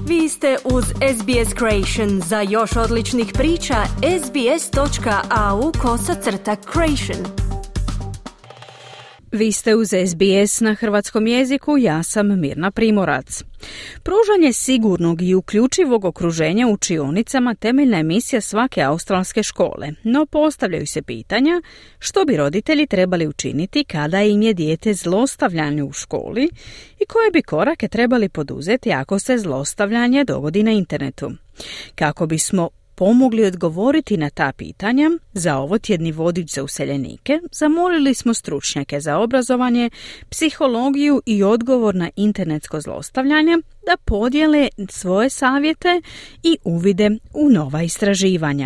Vi ste uz SBS Creation. Za još odličnih priča, sbs.au/creation. Vi ste uz SBS na hrvatskom jeziku, ja sam Mirna Primorac. Pružanje sigurnog i uključivog okruženja učionicama temeljna je misija svake australske škole, no postavljaju se pitanja što bi roditelji trebali učiniti kada im je dijete zlostavljano u školi i koje bi korake trebali poduzeti ako se zlostavljanje dogodi na internetu. Kako bismo pomogli odgovoriti na ta pitanja, za ovotjedni vodič za useljenike zamolili smo stručnjake za obrazovanje, psihologiju i odgovor na internetsko zlostavljanje da podijele svoje savjete i uvide u nova istraživanja.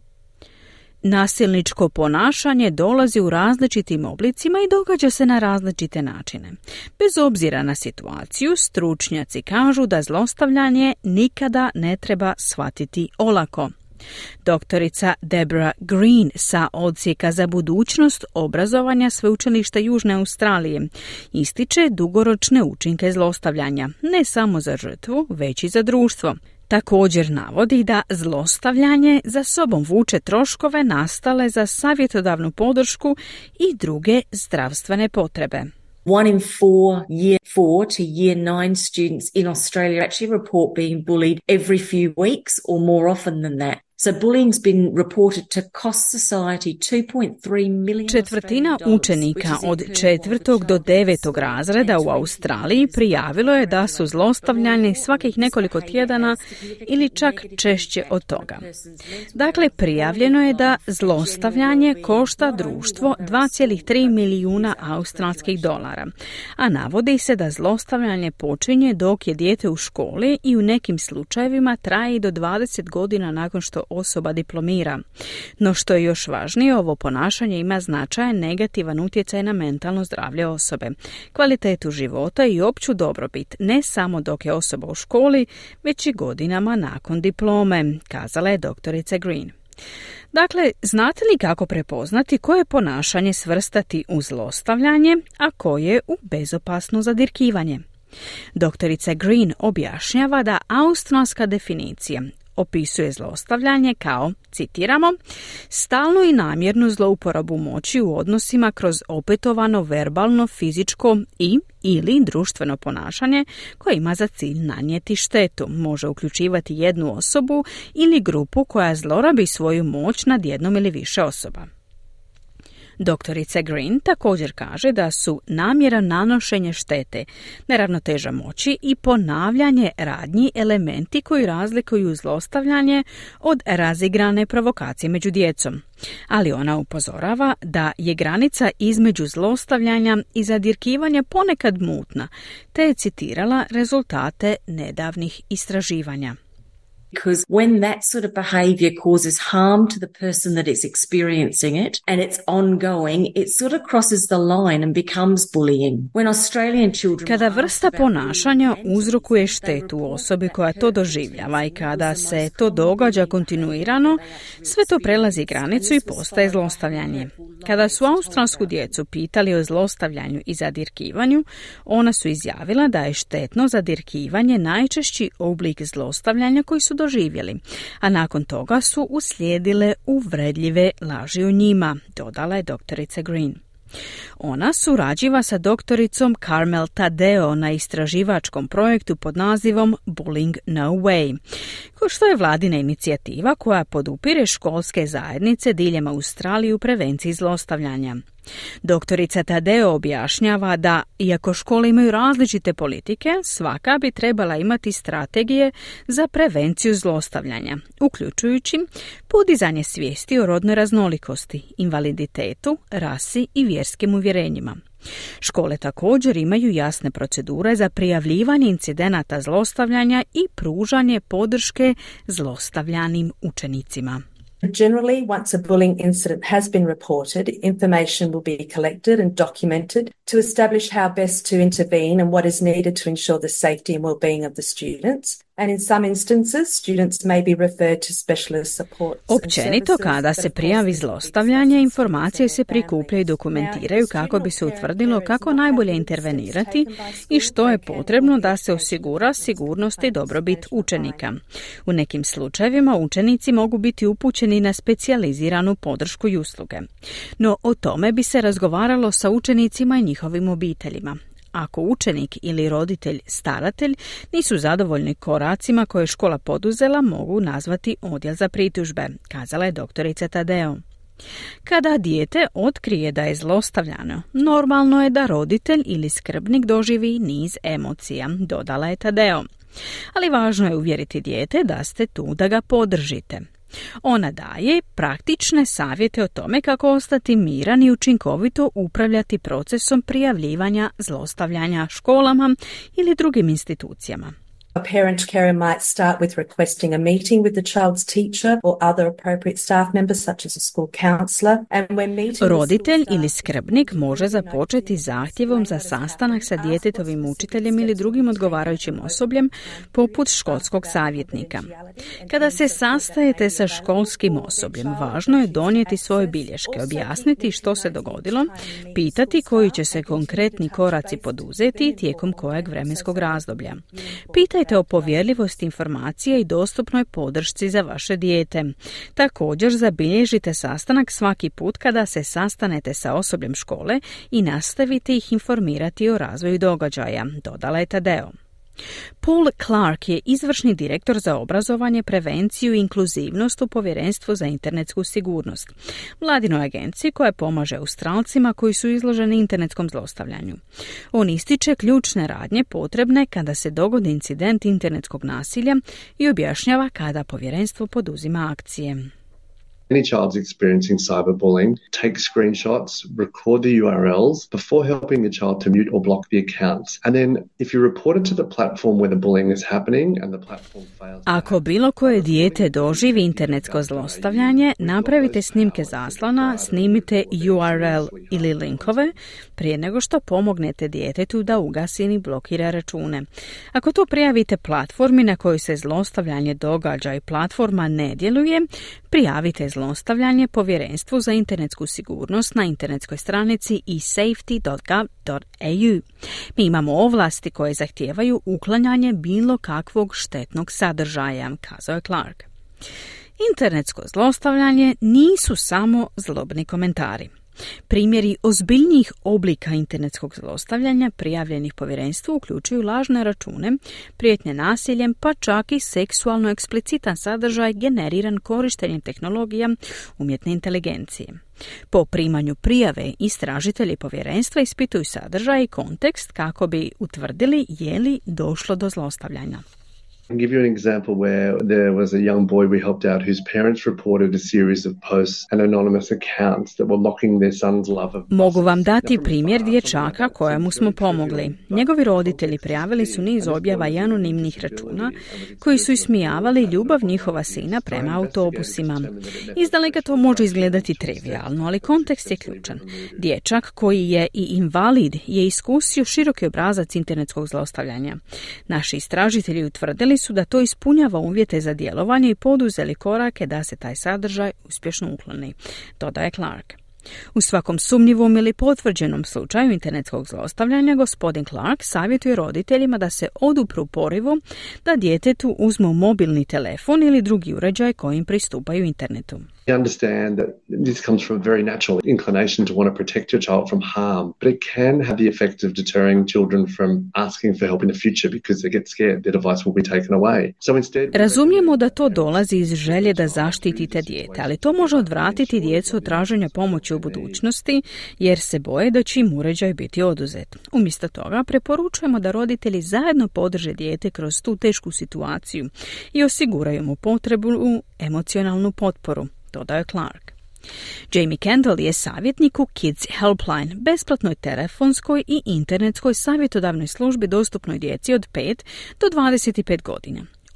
Nasilničko ponašanje dolazi u različitim oblicima i događa se na različite načine. Bez obzira na situaciju, stručnjaci kažu da zlostavljanje nikada ne treba shvatiti olako. Doktorica Deborah Green sa Odsjeka za budućnost obrazovanja Sveučilišta Južne Australije ističe dugoročne učinke zlostavljanja, ne samo za žrtvu, već i za društvo. Također navodi da zlostavljanje za sobom vuče troškove nastale za savjetodavnu podršku i druge zdravstvene potrebe. 1 in 4 year 4 to year 9 students in Australia actually report being bullied every few weeks or more often than that. So bullying's been reported to cost society 2.3 million. Četvrtina učenika od 4. do 9. razreda u Australiji prijavilo je da su zlostavljani svakih nekoliko tjedana ili čak češće od toga. Dakle, prijavljeno je da zlostavljanje košta društvo 2,3 milijuna australskih dolara, a navodi se da zlostavljanje počinje dok je dijete u školi i u nekim slučajevima traje i do 20 godina nakon što osoba diplomira. No što je još važnije, ovo ponašanje ima značajan negativan utjecaj na mentalno zdravlje osobe, kvalitetu života i opću dobrobit, ne samo dok je osoba u školi, već i godinama nakon diplome, kazala je doktorica Green. Dakle, znate li kako prepoznati koje ponašanje svrstati u zlostavljanje, a koje u bezopasno zadirkivanje? Doktorica Green objašnjava da australska definicija opisuje zlostavljanje kao, citiramo, stalnu i namjernu zlouporabu moći u odnosima kroz opetovano verbalno, fizičko ili društveno ponašanje koje ima za cilj nanijeti štetu. Može uključivati jednu osobu ili grupu koja zlorabi svoju moć nad jednom ili više osoba. Doktorica Green također kaže da su namjera nanošenja štete, neravnoteža moći i ponavljanje radnji elementi koji razlikuju zlostavljanje od razigrane provokacije među djecom. Ali ona upozorava da je granica između zlostavljanja i zadirkivanja ponekad mutna, te je citirala rezultate nedavnih istraživanja. Because when that sort of behaviour causes harm to the person that is experiencing it and it's ongoing, it sort of crosses the line and becomes bullying. When Australian children... Kada vrsta ponašanja uzrokuje štetu osobi koja to doživljava i kada se to događa kontinuirano, sve to prelazi granicu i postaje zlostavljanje. Kada su australsku djecu pitali o zlostavljanju i zadirkivanju, ona su izjavila da je štetno zadirkivanje najčešći oblik zlostavljanja koji su doživjeli, a nakon toga su uslijedile uvredljive laži o njima, dodala je doktorica Green. Ona surađiva sa doktoricom Carmel Tadeo na istraživačkom projektu pod nazivom Bullying No Way, što je vladina inicijativa koja podupire školske zajednice diljem Australije u prevenciji zlostavljanja. Doktorica Tadeo objašnjava da, iako škole imaju različite politike, svaka bi trebala imati strategije za prevenciju zlostavljanja, uključujući podizanje svijesti o rodnoj raznolikosti, invaliditetu, rasi i vjerskim uvjerenjima. Škole također imaju jasne procedure za prijavljivanje incidenata zlostavljanja i pružanje podrške zlostavljanim učenicima. Generally, once a bullying incident has been reported, information will be collected and documented to establish how best to intervene and what is needed to ensure the safety and well-being of the students. And in some instances, students may be referred to specialist supports. Općenito, kada se prijavi zlostavljanje, informacije se prikupljaju i dokumentiraju kako bi se utvrdilo kako najbolje intervenirati i što je potrebno da se osigura sigurnost i dobrobit učenika. U nekim slučajevima učenici mogu biti upućeni na specijaliziranu podršku i usluge. No o tome bi se razgovaralo sa učenicima i njihovim obiteljima. Ako učenik ili roditelj staratelj nisu zadovoljni koracima koje je škola poduzela, mogu nazvati odjel za pritužbe, kazala je doktorica Tadeo. Kada dijete otkrije da je zlostavljano, normalno je da roditelj ili skrbnik doživi niz emocija, dodala je Tadeo. Ali važno je uvjeriti dijete da ste tu da ga podržite. Ona daje praktične savjete o tome kako ostati miran i učinkovito upravljati procesom prijavljivanja zlostavljanja školama ili drugim institucijama. A parent carer might start with requesting a meeting with the child's teacher or other appropriate staff members such as a school counselor. And when meeting roditelj ili skrbnik može započeti zahtjevom za sastanak sa djetetovim učiteljem ili drugim odgovarajućim osobljem poput školskog savjetnika. Kada se sastajete sa školskim osobljem, važno je donijeti svoje bilješke, objasniti što se dogodilo, pitati koji će se konkretni koraci poduzeti tijekom kojeg vremenskog razdoblja. Pitajte o povjerljivosti informacija i dostupnoj podršci za vaše dijete. Također zabilježite sastanak svaki put kada se sastanete sa osobljem škole i nastavite ih informirati o razvoju događaja, dodala je Tadeo. Paul Clark je izvršni direktor za obrazovanje, prevenciju i inkluzivnost u Povjerenstvu za internetsku sigurnost, vladinoj agenciji koja pomaže Australcima koji su izloženi internetskom zlostavljanju. On ističe ključne radnje potrebne kada se dogodi incident internetskog nasilja i objašnjava kada povjerenstvo poduzima akcije. Any child's experiencing cyberbullying, take screenshots, record the URLs before helping the child to mute or block the accounts. And then if you report it to the platform where the bullying is happening and the platform fails... Ako bilo koje dijete doživi internetsko zlostavljanje, napravite snimke zaslona, snimite URL ili linkove prije nego što pomognete djetetu da ugasi ili blokira račune. Ako to prijavite platformi na kojoj se zlostavljanje događa i platforma ne djeluje, prijavite zlostavljanje Povjerenstvu za internetsku sigurnost na internetskoj stranici esafety.gov.au. Mi imamo ovlasti koje zahtijevaju uklanjanje bilo kakvog štetnog sadržaja, kazao je Clark. Internetsko zlostavljanje nisu samo zlobni komentari. Primjeri ozbiljnijih oblika internetskog zlostavljanja prijavljenih povjerenstvu uključuju lažne račune, prijetnje nasiljem, pa čak i seksualno eksplicitan sadržaj generiran korištenjem tehnologija umjetne inteligencije. Po primanju prijave istražitelji povjerenstva ispituju sadržaj i kontekst kako bi utvrdili je li došlo do zlostavljanja. I'll give you an example where there was a young boy we helped out whose parents reported a series of posts and anonymous accounts that were mocking their son's love of... Mogu vam dati primjer dječaka kojemu smo pomogli. Njegovi roditelji prijavili su niz objava i anonimnih računa koji su ismijavali ljubav njihova sina prema autobusima. Izdaleka to može izgledati trivijalno, ali kontekst je ključan. Dječak koji je i invalid je iskusio široki obrazac internetskog zlostavljanja. Naši istražitelji utvrdili su da to ispunjava uvjete za djelovanje i poduzeli korake da se taj sadržaj uspješno ukloni, dodaje Clark. U svakom sumnjivom ili potvrđenom slučaju internetskog zlostavljanja gospodin Clark savjetuje roditeljima da se odupru porivu da djetetu uzmu mobilni telefon ili drugi uređaj kojim pristupaju internetu. We understand that this comes from a very natural inclination to want to protect your child from harm, but it can have the effect of deterring children from asking for help in the future because they get scared their device will be taken away. So instead, razumijemo da to dolazi iz želje da zaštitite dijete, ali to može odvratiti djecu od traženja pomoći u budućnosti jer se boje da će im uređaj biti oduzet. Umjesto toga preporučujemo da roditelji zajedno podrže dijete kroz tu tešku situaciju i osiguraju mu potrebnu emocionalnu potporu, dodaje Clark. Jamie Kendall je savjetnik u Kids Helpline, besplatnoj telefonskoj i internetskoj savjetodavnoj službi dostupnoj djeci od 5 do 25 godina.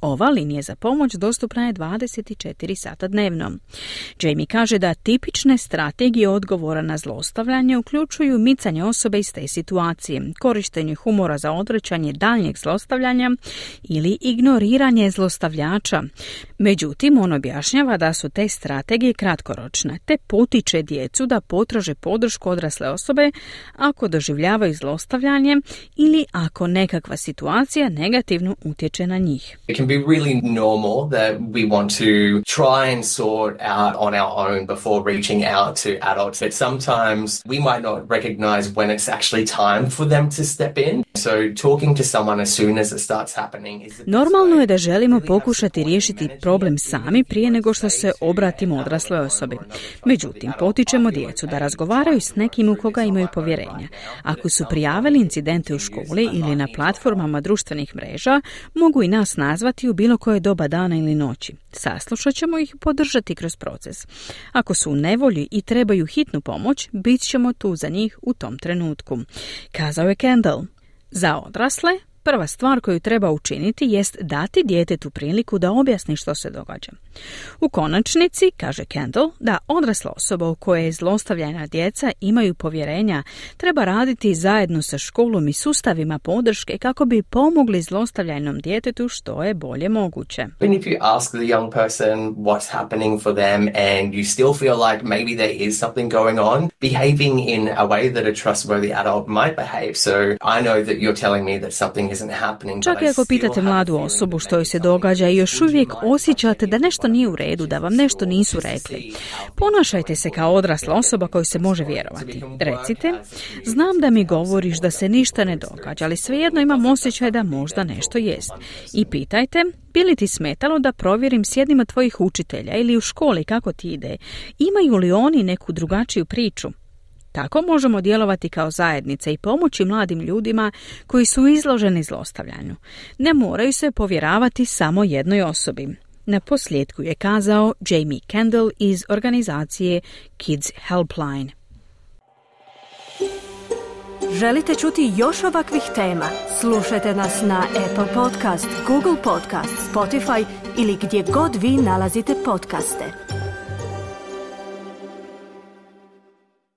Ova linija za pomoć dostupna je 24 sata dnevno. Jamie kaže da tipične strategije odgovora na zlostavljanje uključuju micanje osobe iz te situacije, korištenje humora za odvraćanje daljnjeg zlostavljanja ili ignoriranje zlostavljača. Međutim, on objašnjava da su te strategije kratkoročne, te potiče djecu da potraže podršku odrasle osobe ako doživljavaju zlostavljanje ili ako nekakva situacija negativno utječe na njih. It can be really normal that we want to try and sort out on our own before reaching out to adults, but sometimes we might not recognize when it's actually time for them to step in. So talking to someone as soon as it starts happening is Normalno je da želimo pokušati riješiti problem sami prije nego što se obratimo odrasloj osobi. Međutim, potičemo djecu da razgovaraju s nekim u koga imaju povjerenja. Ako su prijavili incidente u školi ili na platformama društvenih mreža, mogu i nas nazvati u bilo koje doba dana ili noći. Saslušat ćemo ih podržati kroz proces. Ako su u nevolji i trebaju hitnu pomoć, bit ćemo tu za njih u tom trenutku, kazao je Kendall. Za odrasle, prva stvar koju treba učiniti jest dati djetetu priliku da objasni što se događa. U konačnici, kaže Kendall, da odrasla osoba u kojoj je zlostavljena djeca imaju povjerenja treba raditi zajedno sa školom i sustavima podrške kako bi pomogli zlostavljanom djetetu što je bolje moguće. And if you ask the young person what's happening for them and you still feel like maybe there is something going on, behaving in a way that a trustworthy adult might behave. So I know that you're telling me that something isn't happening. Čak i ako pitate mladu osobu što joj se događa i još uvijek osjećate da nešto nije u redu, da vam nešto nisu rekli, ponašajte se kao odrasla osoba koju se može vjerovati. Recite, znam da mi govoriš da se ništa ne događa, ali svejedno imam osjećaj da možda nešto jest. I pitajte, bi li ti smetalo da provjerim s jednim od tvojih učitelja ili u školi kako ti ide? Imaju li oni neku drugačiju priču? Tako možemo djelovati kao zajednica i pomoći mladim ljudima koji su izloženi zlostavljanju. Ne moraju se povjeravati samo jednoj osobi. Na posljedku je kazao Jamie Kendall iz organizacije Kids Helpline. Želite čuti još ovakvih tema? Slušajte nas na Apple Podcast, Google Podcast, Spotify ili gdje god vi nalazite podcaste.